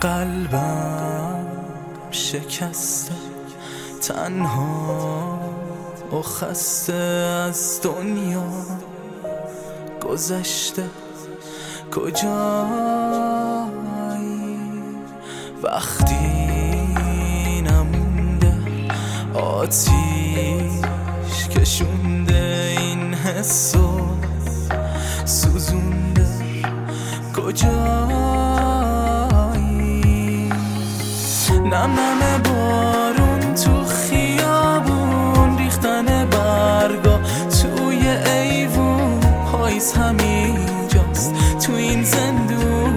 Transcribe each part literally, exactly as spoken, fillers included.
قلبم شکسته، تنها و خسته از دنیا گذشته. کجایی وقتی نمونده، آتیش کشونده این حسو سوزونده. کجایی نم نم بارون تو خیابون، ریختن برگا توی ایوون، پاییز همینجاست تو این زندون.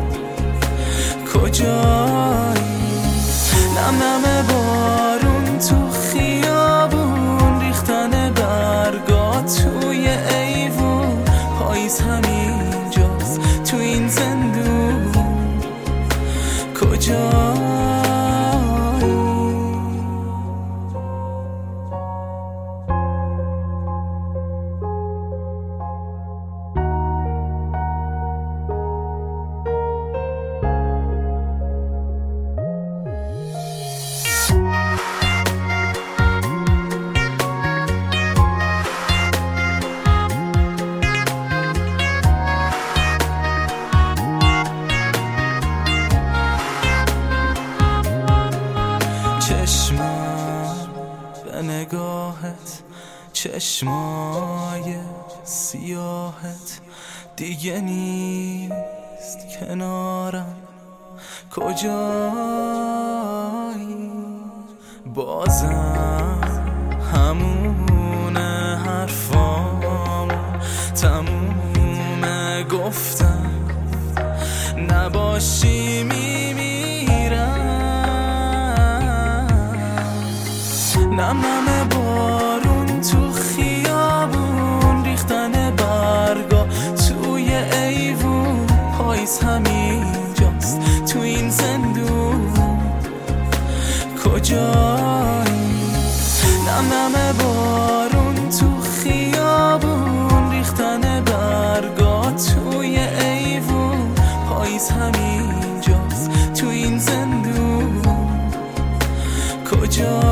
کجایی نم نم بارون تو خیابون، ریختن برگا توی ایوون، پاییز همینجاست تو این زندون. کجایی چشمم به نگاهت، چشمای سیاهت دیگه نیست کنارم. کجایی بازم همونه حرفام تمومه، گفتم نباشی میمیرم. نم نم بارون تو خیابون، ریختن برگا توی ایوون، پاییز همینجاست تو این زندون. کجایی نم نم بارون تو خیابون، ریختن برگا توی ایوون، پاییز همینجاست تو این زندون. کجایی